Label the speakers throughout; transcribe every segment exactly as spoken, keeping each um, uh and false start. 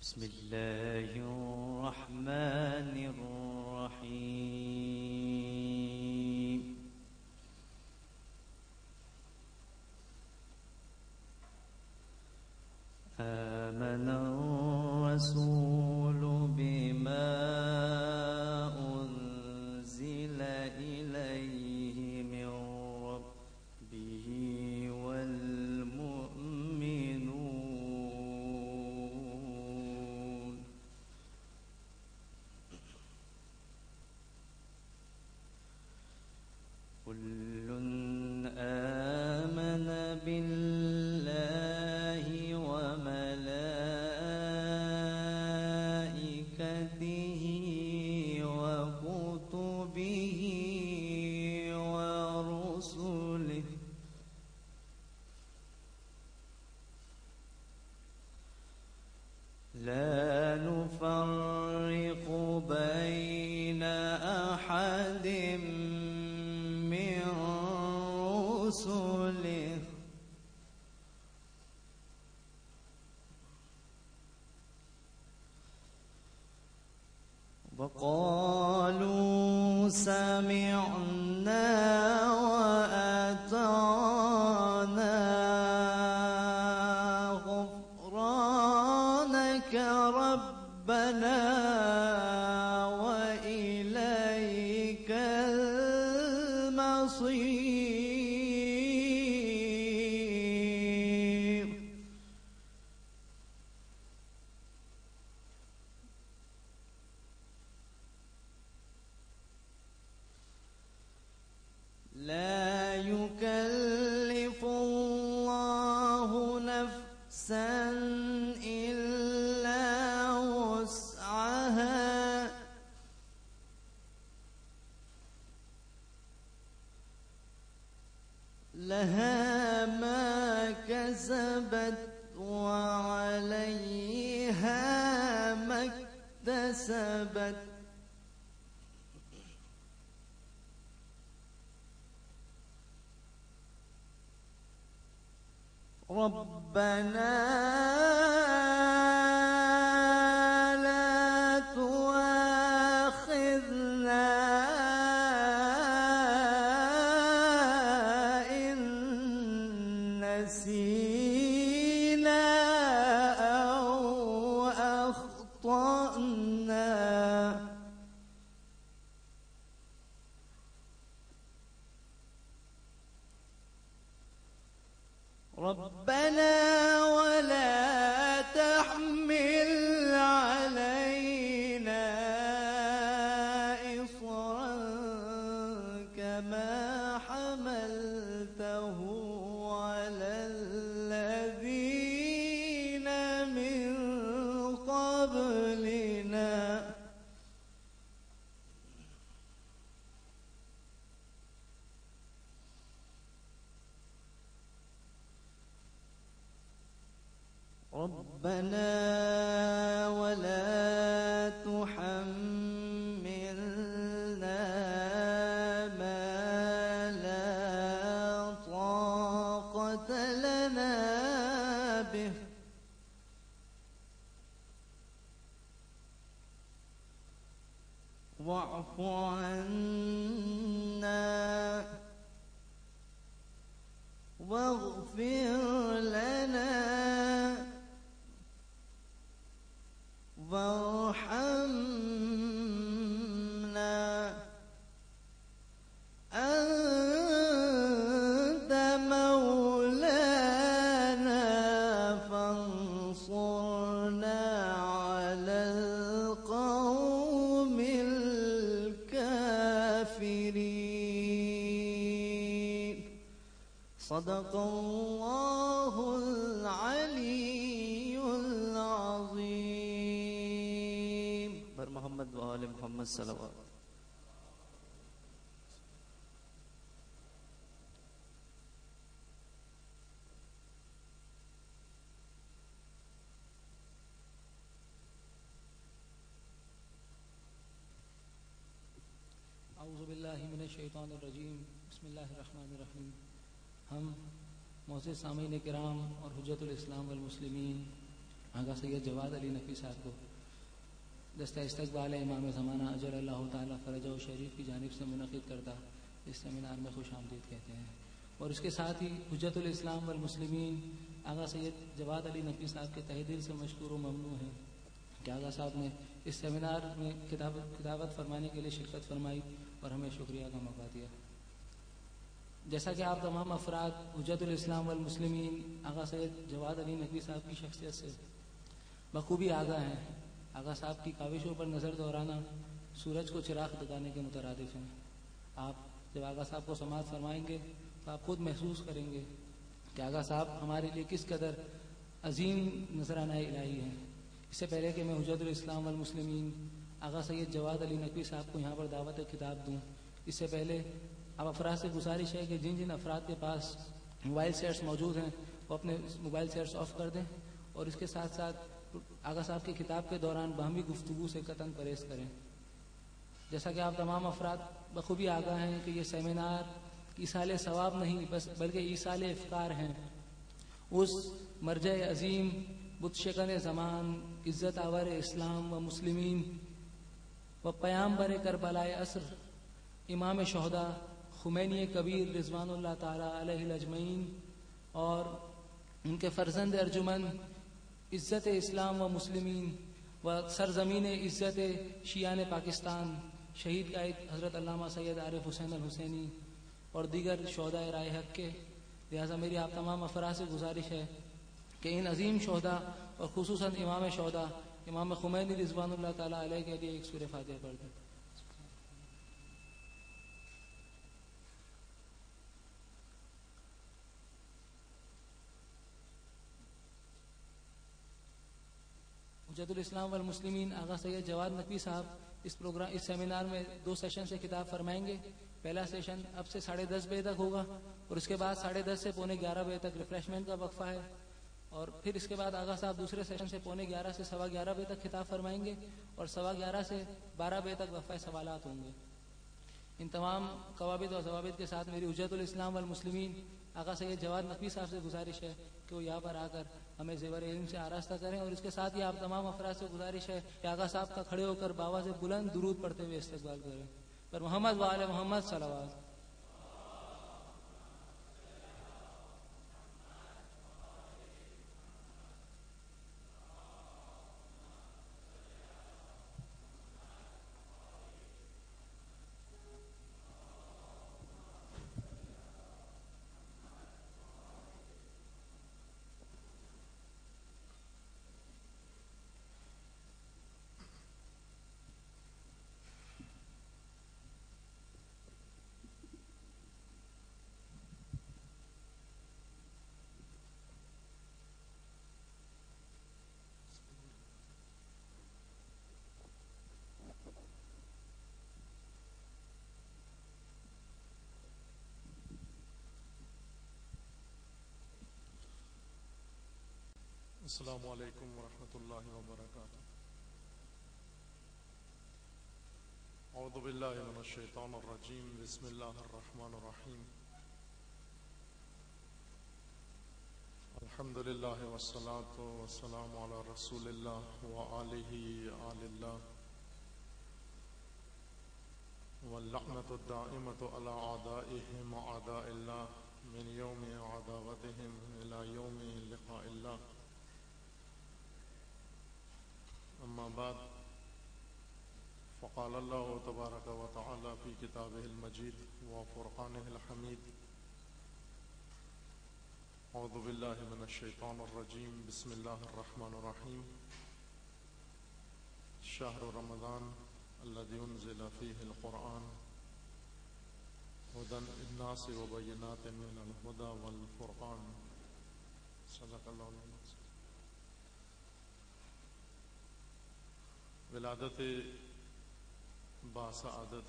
Speaker 1: بسم الله الرحمن الرحيم. آمن الرسول بما أنزل إليه من ربه والمؤمنون كل آمن بالله وملائكته وكتبه ورسله لا نفرق بين أحد من رسله وقالوا سمعنا وأطعنا غفرانك ربنا وإليك المصير. لا يكلف الله نفسا إلا وسعها لها ما كسبت وعليها ما اكتسبت ربنا لا تؤاخذنا إن نسينا أو أخطأنا ربنا ولا تحمل علينا إصرا كما حملته على الذين من قبلنا ربنا ولا تحملنا ما لا طاقة لنا به واعف عنا واغفر لنا وارحمنا أنت مولانا فانصرنا على القوم الكافرين. صدق الله العلي العظيم. بر محمد وآل محمد صلوات.
Speaker 2: अऊज़ु बिल्लाहि मिनश शैतानिर रजीम बिस्मिल्लाहिर रहमानिर रहीम। हम मोअज़्ज़िज़ सामीन किराम और हुज्जतुल इस्लाम वल मुस्लिमीन, آغا سید جواد علی نقوی صاحب کو دستہ استقبال امام زمانہ اجل اللہ تعالیٰ فرجہ و شریف کی جانب سے منعقد کردہ اس سیمینار میں خوش آمدید کہتے ہیں. اور اس کے ساتھ ہی حجت الاسلام والمسلمین آغا سید جواد علی نقوی صاحب کے تہ دل سے مشکور و ممنون ہیں کہ آغا صاحب نے اس سیمینار میں کتابت کتابت فرمانے کے لیے شرکت فرمائی اور ہمیں شکریہ کا موقع دیا. جیسا کہ آپ تمام افراد حجت الاسلام والمسلمین آغا سید جواد علی نقوی صاحب کی شخصیت سے بخوبی آگاہ ہیں. آغا صاحب کی کاوشوں پر نظر دورانا سورج کو چراغ دکھانے کے مترادف ہیں. آپ جب آغا صاحب کو سماعت فرمائیں گے تو آپ خود محسوس کریں گے کہ آغا صاحب ہمارے لیے کس قدر عظیم نذرانہ الہی ہیں. اس سے پہلے کہ میں حجت الاسلام والمسلمین آغا سید جواد علی نقوی صاحب کو یہاں پر دعوت خطاب دوں، اس سے پہلے اب افراد سے گزارش ہے کہ جن جن افراد کے پاس موبائل سیٹس موجود ہیں وہ اپنے موبائل سیٹس آف کر دیں اور اس کے ساتھ ساتھ آغا صاحب کی کتاب کے دوران باہمی گفتگو سے قطعاً پرہیز کریں. جیسا کہ آپ تمام افراد بخوبی آگاہ ہیں کہ یہ سیمینار ایصال ثواب نہیں بس بلکہ ایصال افکار ہیں اس مرجع عظیم بت شکن زمان عزت آور اسلام و مسلمین و پیامبر کربلائے عصر امام شہداء خمینی کبیر رضوان اللہ تعالی علیہ الاجمعین اور ان کے فرزند ارجمن عزت اسلام و مسلمین و سرزمین عزت شیعان پاکستان شہید قائد حضرت علامہ سید عارف حسین الحسینی اور دیگر شہداء رائے حق کے. لہٰذا میری آپ تمام افراد سے گزارش ہے کہ ان عظیم شہداء اور خصوصاً امام شہداء امام خمینی رضوان اللہ تعالیٰ علیہ کے لیے ایک سورہ فاتحہ پڑھ دیں. حجت الاسلام والمسلمین آغا سید جواد نقوی صاحب اس پروگرام اس سیمینار میں دو سیشن سے خطاب فرمائیں گے. پہلا سیشن اب سے ساڑھے دس بجے تک ہوگا اور اس کے بعد ساڑھے دس سے پونے گیارہ بجے تک ریفریشمنٹ کا وقفہ ہے اور پھر اس کے بعد آغا صاحب دوسرے سیشن سے پونے گیارہ سے سوا گیارہ بجے تک خطاب فرمائیں گے اور سوا گیارہ سے بارہ بجے تک وقفہ سوالات ہوں گے. ان تمام قواعد و ضوابط کے ساتھ میری حجت الاسلام والمسلمین آغا سید جواد نقوی صاحب سے گزارش ہے کہ وہ یہاں پر آ کر ہمیں زیور علم سے آراستہ کریں اور اس کے ساتھ ہی آپ تمام افراد سے گزارش ہے کہ آغا صاحب کا کھڑے ہو کر باواز بلند درود پڑھتے ہوئے استقبال کریں. پر محمد وآل محمد صلوات.
Speaker 3: السلام علیکم ورحمۃ اللہ وبرکاتہ. اعوذ باللہ من الشیطان الرجیم. بسم اللہ الرحمن الرحیم. الحمد للہ والصلاة والسلام علی رسول اللہ وآلہ آل اللہ واللعنۃ الدائمۃ علی اعدائہم اعداء اللہ من یوم عداوتہم الی یوم لقاء اللہ. اما بعد فقال اللہ تبارک و تعالی فی کتابہ المجید و فرقانہ الحمید. اعوذ باللہ من الشیطان الرجیم. بسم اللہ الرحمن الرحیم. شہر رمضان الذی انزل فیہ القرآن ہدی للناس وبینات من الہدی والفرقان. صدق اللہ العظیم. ولادت باسعادت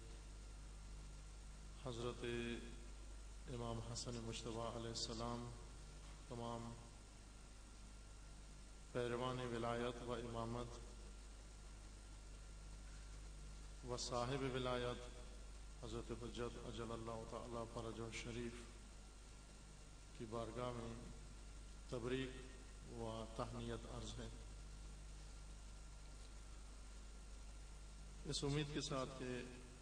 Speaker 3: حضرت امام حسن مجتبیٰ علیہ السلام تمام پیروان ولایت و امامت و صاحب ولایت حضرت حجت اجل اللہ تعالی فرجہ شریف کی بارگاہ میں تبریک و تہنیت عرض ہے، اس امید کے ساتھ کہ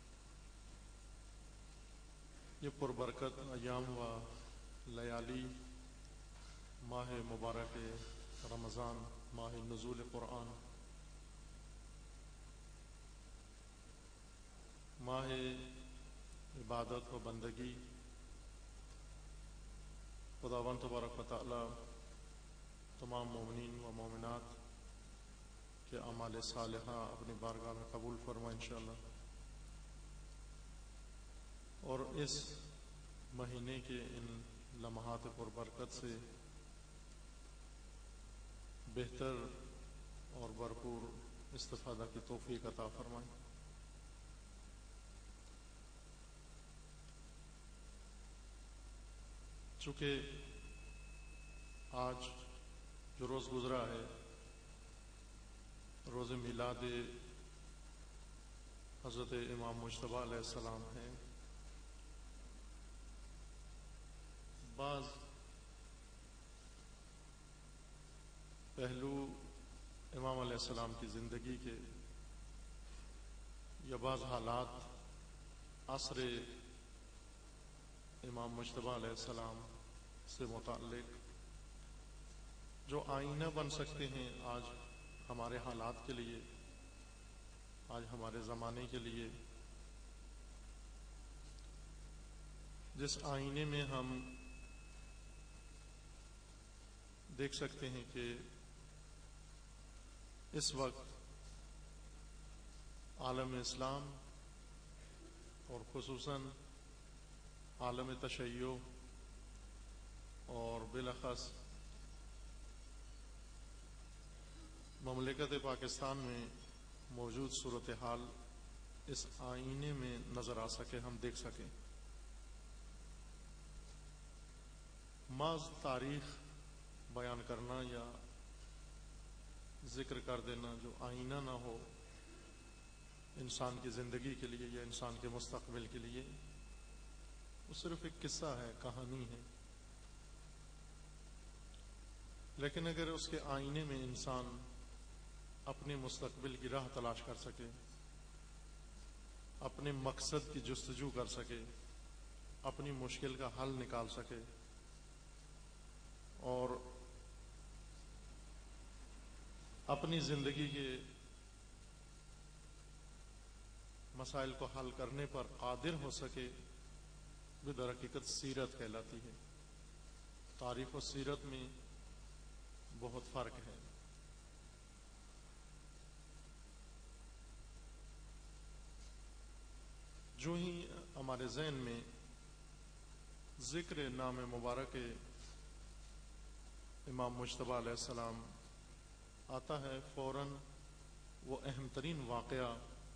Speaker 3: یہ پربرکت ایام و لیالی ماہ مبارک رمضان، ماہ نزول قرآن، ماہ عبادت و بندگی، خداوند تبارک و تعالی تمام مومنین و مومنات کے اعمال صالحہ اپنی بارگاہ میں قبول فرمائے انشاءاللہ، اور اس مہینے کے ان لمحات پر برکت سے بہتر اور بھرپور استفادہ کی توفیق عطا فرمائے۔ چونکہ آج جو روز گزرا ہے روز میلاد حضرت امام مجتبی علیہ السلام ہے، بعض پہلو امام علیہ السلام کی زندگی کے یا بعض حالات عصر امام مجتبی علیہ السلام سے متعلق جو آئینہ بن سکتے ہیں آج ہمارے حالات کے لیے، آج ہمارے زمانے کے لیے، جس آئینے میں ہم دیکھ سکتے ہیں کہ اس وقت عالم اسلام اور خصوصاً عالم تشیع اور بالاخص مملکت پاکستان میں موجود صورتحال اس آئینے میں نظر آ سکے، ہم دیکھ سکیں۔ محض تاریخ بیان کرنا یا ذکر کر دینا جو آئینہ نہ ہو انسان کی زندگی کے لیے یا انسان کے مستقبل کے لیے، وہ صرف ایک قصہ ہے، کہانی ہے، لیکن اگر اس کے آئینے میں انسان اپنے مستقبل کی راہ تلاش کر سکے، اپنے مقصد کی جستجو کر سکے، اپنی مشکل کا حل نکال سکے اور اپنی زندگی کے مسائل کو حل کرنے پر قادر ہو سکے، وہ در حقیقت سیرت کہلاتی ہے۔ تاریخ و سیرت میں بہت فرق ہے۔ جو ہی ہمارے ذہن میں ذکر نام مبارک امام مجتبی علیہ السلام آتا ہے، فوراً وہ اہم ترین واقعہ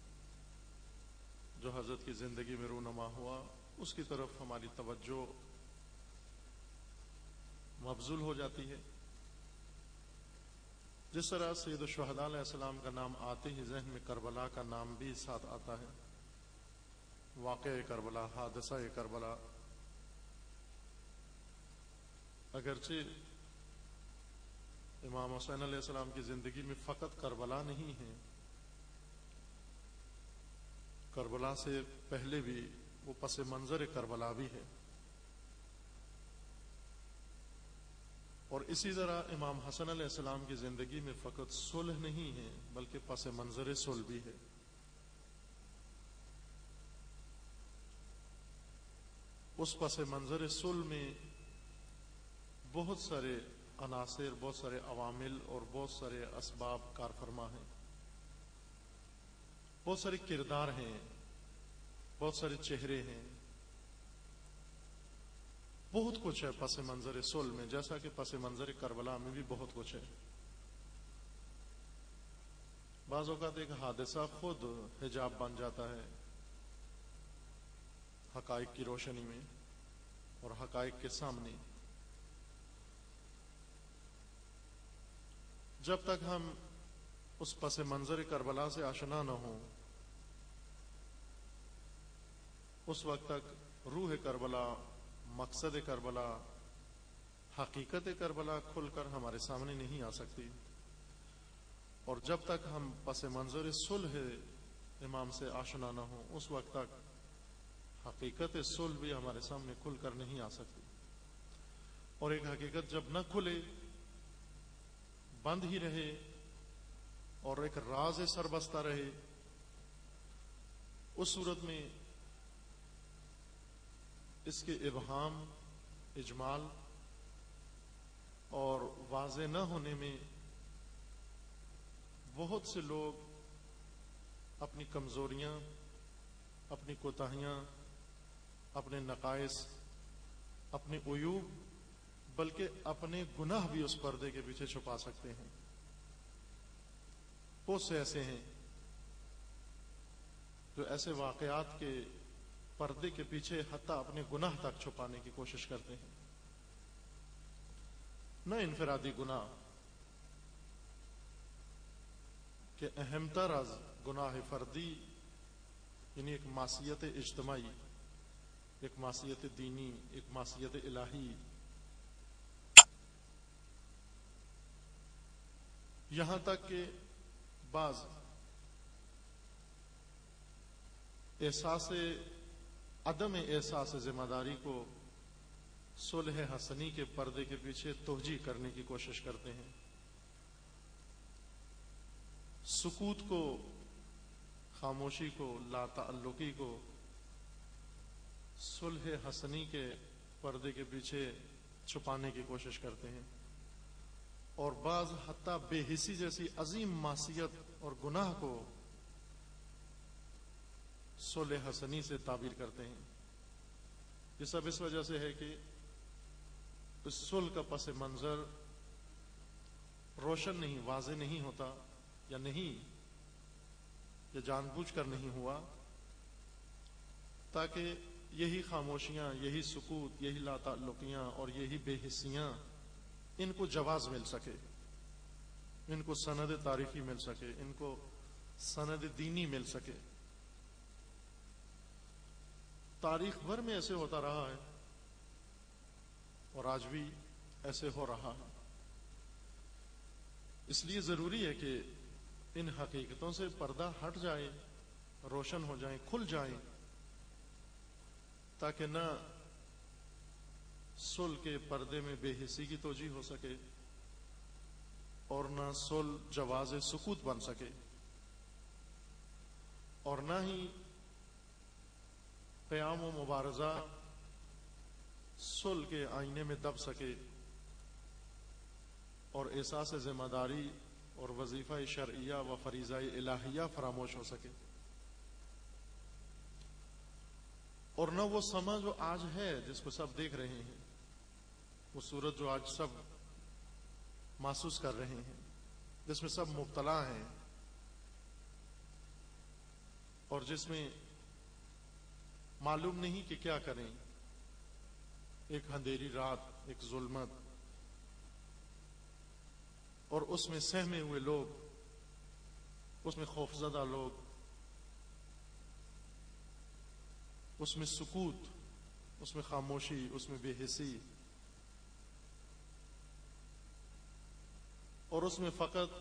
Speaker 3: جو حضرت کی زندگی میں رونما ہوا اس کی طرف ہماری توجہ مبذول ہو جاتی ہے۔ جس طرح سید الشہداء علیہ السلام کا نام آتے ہی ذہن میں کربلا کا نام بھی ساتھ آتا ہے، واقعہ کربلا، حادثہ کربلا۔ اگرچہ امام حسین علیہ السلام کی زندگی میں فقط کربلا نہیں ہے، کربلا سے پہلے بھی وہ پس منظر کربلا بھی ہے، اور اسی طرح امام حسن علیہ السلام کی زندگی میں فقط صلح نہیں ہے بلکہ پس منظر صلح بھی ہے۔ اس پس منظر صلح میں بہت سارے عناصر، بہت سارے عوامل اور بہت سارے اسباب کار فرما ہیں، بہت سارے کردار ہیں، بہت سارے چہرے ہیں، بہت کچھ ہے پس منظر صلح میں، جیسا کہ پس منظر کربلا میں بھی بہت کچھ ہے۔ بعض اوقات ایک حادثہ خود حجاب بن جاتا ہے حقائق کی روشنی میں اور حقائق کے سامنے۔ جب تک ہم اس پس منظر کربلا سے آشنا نہ ہوں اس وقت تک روح کربلا، مقصد کربلا، حقیقت کربلا کھل کر ہمارے سامنے نہیں آ سکتی، اور جب تک ہم پس منظر صلح امام سے آشنا نہ ہوں اس وقت تک حقیقت صلح بھی ہمارے سامنے کھل کر نہیں آ سکتی. اور ایک حقیقت جب نہ کھلے، بند ہی رہے اور ایک راز سربستہ رہے، اس صورت میں اس کے ابہام، اجمال اور واضح نہ ہونے میں بہت سے لوگ اپنی کمزوریاں، اپنی کوتاہیاں، اپنے نقائص، اپنے عیوب، بلکہ اپنے گناہ بھی اس پردے کے پیچھے چھپا سکتے ہیں. بہت سے ایسے ہیں جو ایسے واقعات کے پردے کے پیچھے حتیٰ اپنے گناہ تک چھپانے کی کوشش کرتے ہیں. نہ انفرادی گناہ کہ اہم تر از گناہ فردی، یعنی ایک معصیت اجتماعی، ایک معصیت دینی، ایک معصیت الہی. یہاں تک کہ بعض احساس عدم احساس ذمہ داری کو صلح حسنی کے پردے کے پیچھے توجیہ کرنے کی کوشش کرتے ہیں. سکوت کو، خاموشی کو، لا تعلقی کو صلح حسنی کے پردے کے پیچھے چھپانے کی کوشش کرتے ہیں، اور بعض حتیٰ بے حسی جیسی عظیم معصیت اور گناہ کو صلح حسنی سے تعبیر کرتے ہیں. یہ سب اس وجہ سے ہے کہ اس صلح کا پس منظر روشن نہیں، واضح نہیں ہوتا، یا نہیں، یا جان بوجھ کر نہیں ہوا، تاکہ یہی خاموشیاں، یہی سکوت، یہی لا تعلقیاں اور یہی بے حسیاں ان کو جواز مل سکے، ان کو سند تاریخی مل سکے، ان کو سند دینی مل سکے. تاریخ بھر میں ایسے ہوتا رہا ہے اور آج بھی ایسے ہو رہا ہے. اس لیے ضروری ہے کہ ان حقیقتوں سے پردہ ہٹ جائے، روشن ہو جائیں، کھل جائیں، تاکہ نہ صلح کے پردے میں بے حسی کی توجیہ ہو سکے اور نہ صلح جواز سکوت بن سکے، اور نہ ہی قیام و مبارزہ صلح کے آئینے میں دب سکے اور احساس ذمہ داری اور وظیفہ شرعیہ و فریضہ الہیہ فراموش ہو سکے، اور نہ وہ سما جو آج ہے جس کو سب دیکھ رہے ہیں، وہ صورت جو آج سب محسوس کر رہے ہیں، جس میں سب مبتلا ہیں اور جس میں معلوم نہیں کہ کیا کریں. ایک اندھیری رات، ایک ظلمت، اور اس میں سہمے ہوئے لوگ، اس میں خوفزدہ لوگ، اس میں سکوت، اس میں خاموشی، اس میں بے حسی، اور اس میں فقط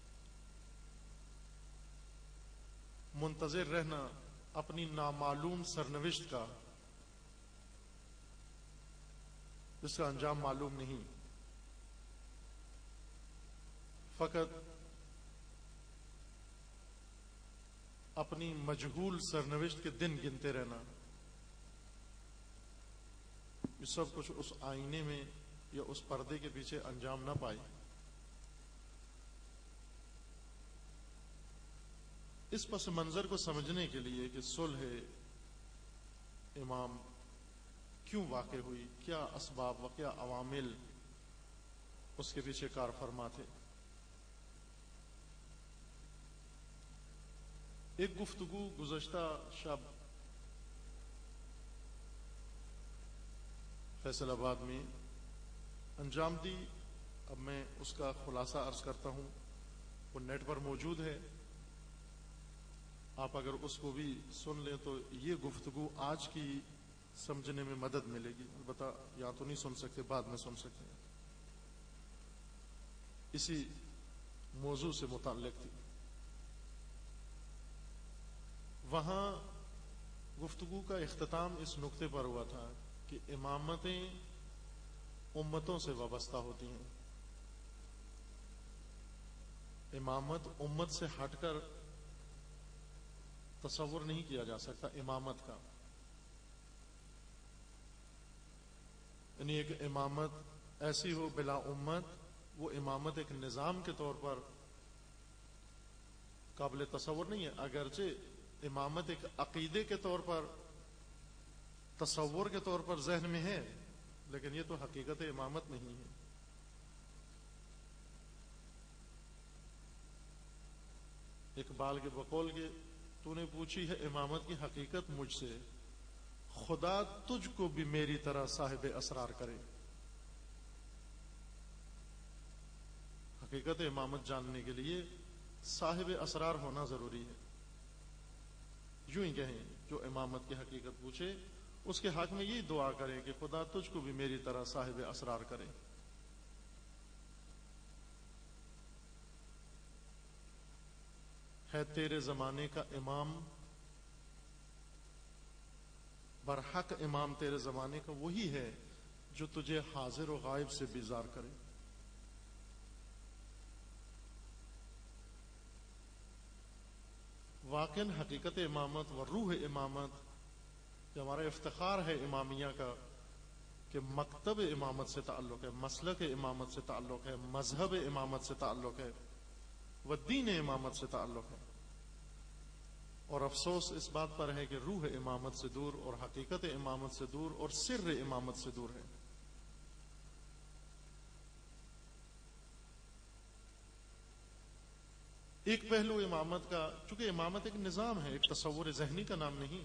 Speaker 3: منتظر رہنا اپنی نامعلوم سرنوشت کا، جس کا انجام معلوم نہیں، فقط اپنی مجہول سرنوشت کے دن گنتے رہنا. یہ سب کچھ اس آئینے میں یا اس پردے کے پیچھے انجام نہ پائے. اس پس منظر کو سمجھنے کے لیے کہ صلح امام کیوں واقع ہوئی، کیا اسباب و کیا عوامل اس کے پیچھے کار فرما تھے. ایک گفتگو گزشتہ شب فیصل آباد میں انجام دی. اب میں اس کا خلاصہ عرض کرتا ہوں، وہ نیٹ پر موجود ہے، آپ اگر اس کو بھی سن لیں تو یہ گفتگو آج کی سمجھنے میں مدد ملے گی. البتہ یا تو نہیں سن سکتے، بعد میں سن سکتے ہیں. اسی موضوع سے متعلق تھی. وہاں گفتگو کا اختتام اس نقطے پر ہوا تھا کہ امامتیں امتوں سے وابستہ ہوتی ہیں. امامت امت سے ہٹ کر تصور نہیں کیا جا سکتا امامت کا. یعنی ایک امامت ایسی ہو بلا امت، وہ امامت ایک نظام کے طور پر قابل تصور نہیں ہے. اگرچہ امامت ایک عقیدے کے طور پر، تصور کے طور پر ذہن میں ہے، لیکن یہ تو حقیقت امامت نہیں ہے. اقبال کے بقول کے تو نے پوچھی ہے امامت کی حقیقت مجھ سے، خدا تجھ کو بھی میری طرح صاحب اسرار کرے. حقیقت امامت جاننے کے لیے صاحب اسرار ہونا ضروری ہے. یوں ہی کہیں جو امامت کی حقیقت پوچھے اس کے حق میں یہی دعا کرے کہ خدا تجھ کو بھی میری طرح صاحب اسرار کرے. ہے تیرے زمانے کا امام، برحق امام تیرے زمانے کا وہی ہے جو تجھے حاضر و غائب سے بیزار کرے. واقعاً حقیقت امامت و روح امامت، کہ ہمارا افتخار ہے امامیہ کا کہ مکتب امامت سے تعلق ہے، مسلک امامت سے تعلق ہے، مذہب امامت سے تعلق ہے، و دین امامت سے تعلق ہے. اور افسوس اس بات پر ہے کہ روح امامت سے دور اور حقیقت امامت سے دور اور سر امامت سے دور ہے. ایک پہلو امامت کا، چونکہ امامت ایک نظام ہے، ایک تصور ذہنی کا نام نہیں.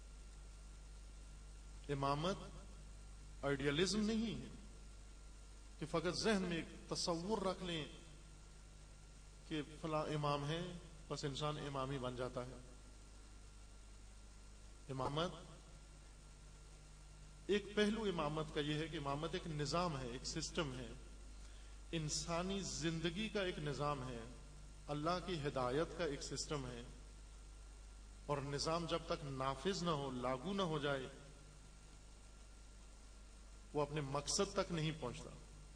Speaker 3: امامت آئیڈیالزم نہیں ہے کہ فقط ذہن میں ایک تصور رکھ لیں کہ فلاں امام ہے بس انسان امامی بن جاتا ہے. امامت ایک پہلو امامت کا یہ ہے کہ امامت ایک نظام ہے، ایک سسٹم ہے، انسانی زندگی کا ایک نظام ہے، اللہ کی ہدایت کا ایک سسٹم ہے. اور نظام جب تک نافذ نہ ہو، لاگو نہ ہو جائے، وہ اپنے مقصد تک نہیں پہنچتا.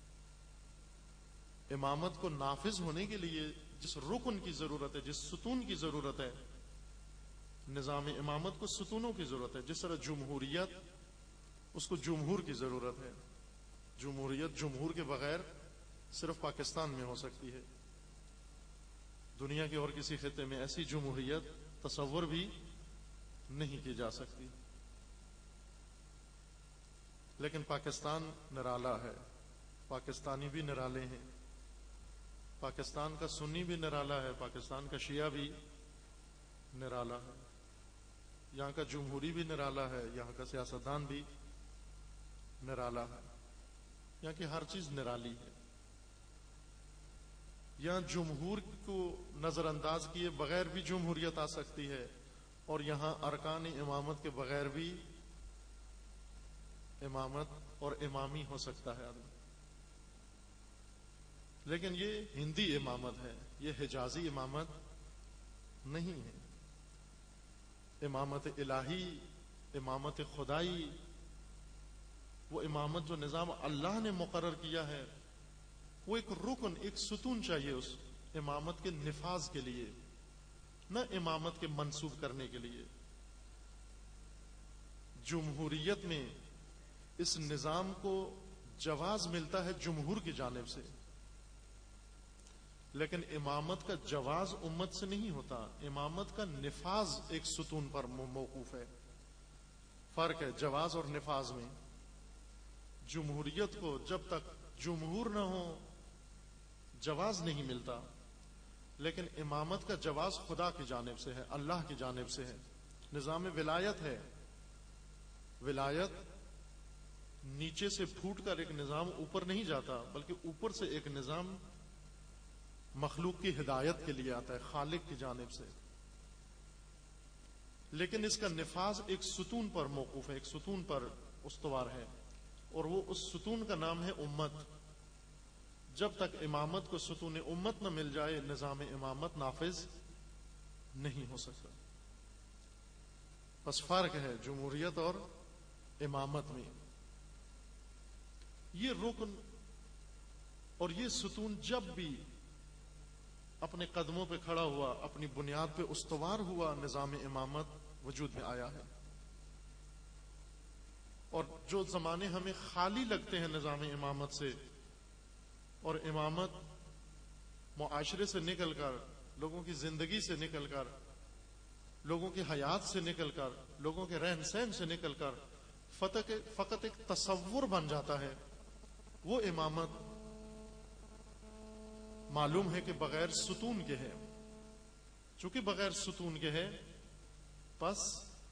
Speaker 3: امامت کو نافذ ہونے کے لیے جس رکن کی ضرورت ہے، جس ستون کی ضرورت ہے، نظام امامت کو ستونوں کی ضرورت ہے. جس طرح جمہوریت، اس کو جمہور کی ضرورت ہے. جمہوریت جمہور کے بغیر صرف پاکستان میں ہو سکتی ہے. دنیا کے اور کسی خطے میں ایسی جمہوریت تصور بھی نہیں کی جا سکتی. لیکن پاکستان نرالا ہے، پاکستانی بھی نرالے ہیں. پاکستان کا سنی بھی نرالا ہے، پاکستان کا شیعہ بھی نرالا ہے. یہاں کا جمہوری بھی نرالا ہے، یہاں کا سیاستدان بھی نرالا ہے. یہاں کی ہر چیز نرالی ہے. یہاں جمہور کو نظر انداز کیے بغیر بھی جمہوریت آ سکتی ہے، اور یہاں ارکان امامت کے بغیر بھی امامت اور امامی ہو سکتا ہے آدمی. لیکن یہ ہندی امامت ہے، یہ حجازی امامت نہیں ہے. امامت الہی، امامت خدائی، وہ امامت جو نظام اللہ نے مقرر کیا ہے، وہ ایک رکن، ایک ستون چاہیے اس امامت کے نفاذ کے لیے، نہ امامت کے منسوب کرنے کے لیے. جمہوریت میں اس نظام کو جواز ملتا ہے جمہور کی جانب سے، لیکن امامت کا جواز امت سے نہیں ہوتا. امامت کا نفاذ ایک ستون پر موقوف ہے. فرق ہے جواز اور نفاذ میں. جمہوریت کو جب تک جمہور نہ ہو جواز نہیں ملتا، لیکن امامت کا جواز خدا کی جانب سے ہے، اللہ کی جانب سے ہے. نظام ولایت ہے. ولایت نیچے سے پھوٹ کر ایک نظام اوپر نہیں جاتا، بلکہ اوپر سے ایک نظام مخلوق کی ہدایت کے لیے آتا ہے، خالق کی جانب سے. لیکن اس کا نفاذ ایک ستون پر موقوف ہے، ایک ستون پر استوار ہے، اور وہ اس ستون کا نام ہے امت۔ جب تک امامت کو ستون امت نہ مل جائے نظام امامت نافذ نہیں ہو سکتا۔ بس فرق ہے جمہوریت اور امامت میں۔ یہ رکن اور یہ ستون جب بھی اپنے قدموں پہ کھڑا ہوا، اپنی بنیاد پہ استوار ہوا، نظام امامت وجود میں آیا ہے۔ اور جو زمانے ہمیں خالی لگتے ہیں نظام امامت سے، اور امامت معاشرے سے نکل کر، لوگوں کی زندگی سے نکل کر، لوگوں کی حیات سے نکل کر، لوگوں کے رہن سہن سے نکل کر فقط ایک تصور بن جاتا ہے، وہ امامت معلوم ہے کہ بغیر ستون کے ہے۔ چونکہ بغیر ستون کے ہے، پس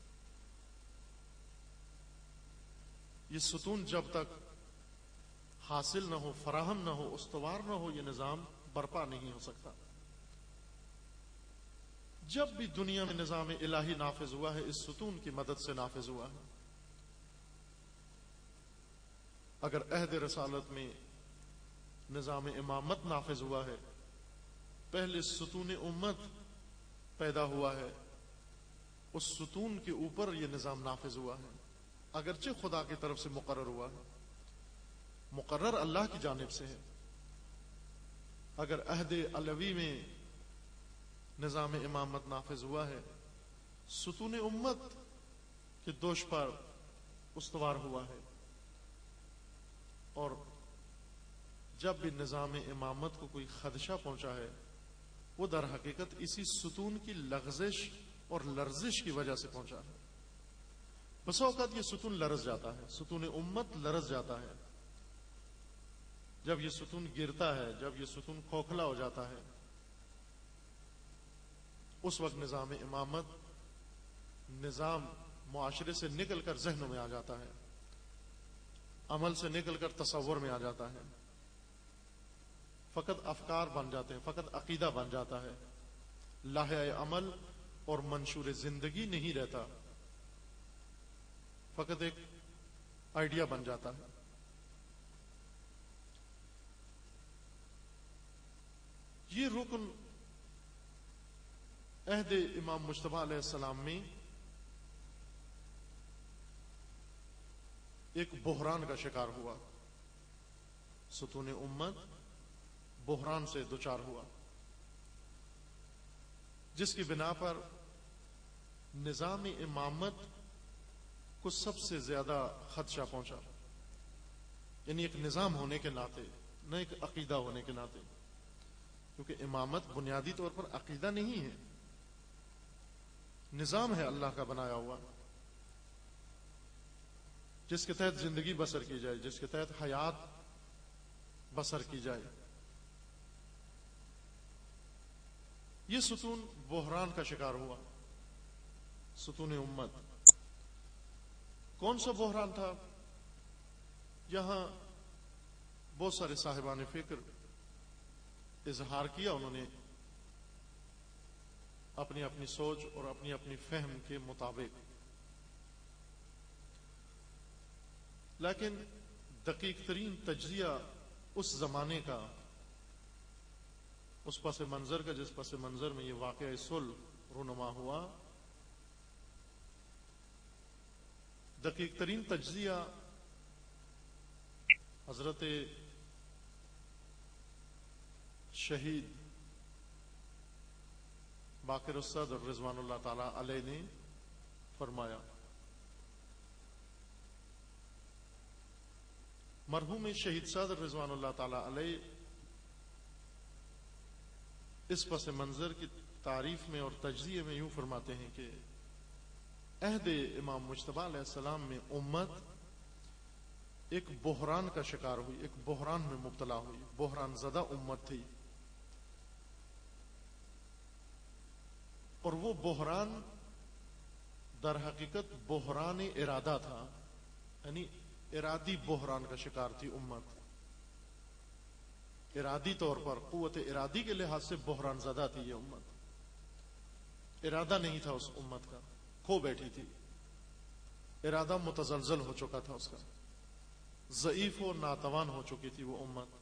Speaker 3: یہ ستون جب تک حاصل نہ ہو، فراہم نہ ہو، استوار نہ ہو، یہ نظام برپا نہیں ہو سکتا۔ جب بھی دنیا میں نظام الہی نافذ ہوا ہے، اس ستون کی مدد سے نافذ ہوا ہے۔ اگر عہد رسالت میں نظام امامت نافذ ہوا ہے، پہلے ستون امت پیدا ہوا ہے، اس ستون کے اوپر یہ نظام نافذ ہوا ہے، اگرچہ خدا کی طرف سے مقرر ہوا ہے، مقرر اللہ کی جانب سے ہے۔ اگر عہد علوی میں نظام امامت نافذ ہوا ہے، ستون امت کے دوش پر استوار ہوا ہے، اور جب بھی نظام امامت کو کوئی خدشہ پہنچا ہے، وہ در حقیقت اسی ستون کی لغزش اور لرزش کی وجہ سے پہنچا ہے۔ بس اوقات یہ ستون لرز جاتا ہے، ستون امت لرز جاتا ہے۔ جب یہ ستون گرتا ہے، جب یہ ستون کھوکھلا ہو جاتا ہے، اس وقت نظام امامت نظام معاشرے سے نکل کر ذہنوں میں آ جاتا ہے، عمل سے نکل کر تصور میں آ جاتا ہے، فقط افکار بن جاتے ہیں، فقط عقیدہ بن جاتا ہے، لائحہ عمل اور منشور زندگی نہیں رہتا، فقط ایک آئیڈیا بن جاتا ہے۔ یہ رکن عہد امام مجتبی علیہ السلام میں ایک بحران کا شکار ہوا، ستون امت بحران سے دوچار ہوا، جس کی بنا پر نظام امامت کو سب سے زیادہ خدشہ پہنچا، یعنی ایک نظام ہونے کے ناطے، نہ ایک عقیدہ ہونے کے ناطے، کیونکہ امامت بنیادی طور پر عقیدہ نہیں ہے، نظام ہے اللہ کا بنایا ہوا، جس کے تحت زندگی بسر کی جائے، جس کے تحت حیات بسر کی جائے۔ یہ ستون بحران کا شکار ہوا، ستون امت۔ کون سا بحران تھا؟ یہاں بہت سارے صاحبان فکر اظہار کیا، انہوں نے اپنی اپنی سوچ اور اپنی اپنی فہم کے مطابق، لیکن دقیق ترین تجزیہ اس زمانے کا، اس پس منظر کا جس پس منظر میں یہ واقعہ صلح رونما ہوا، دقیق ترین تجزیہ حضرت شہید باقر الصدر رضوان اللہ تعالی علیہ نے فرمایا۔ مرحوم شہید صدر رضوان اللہ تعالی علیہ اس پس منظر کی تعریف میں اور تجزیے میں یوں فرماتے ہیں کہ عہد امام مجتبی علیہ السلام میں امت ایک بحران کا شکار ہوئی، ایک بحران میں مبتلا ہوئی، بحران زدہ امت تھی، اور وہ بحران در حقیقت بحران ارادہ تھا، یعنی ارادی بحران کا شکار تھی امت، ارادی طور پر قوت ارادی کے لحاظ سے بحران زدہ تھی یہ امت، ارادہ نہیں تھا اس امت کا، کھو بیٹھی تھی، ارادہ متزلزل ہو چکا تھا اس کا، ضعیف و ناتوان ہو چکی تھی وہ امت.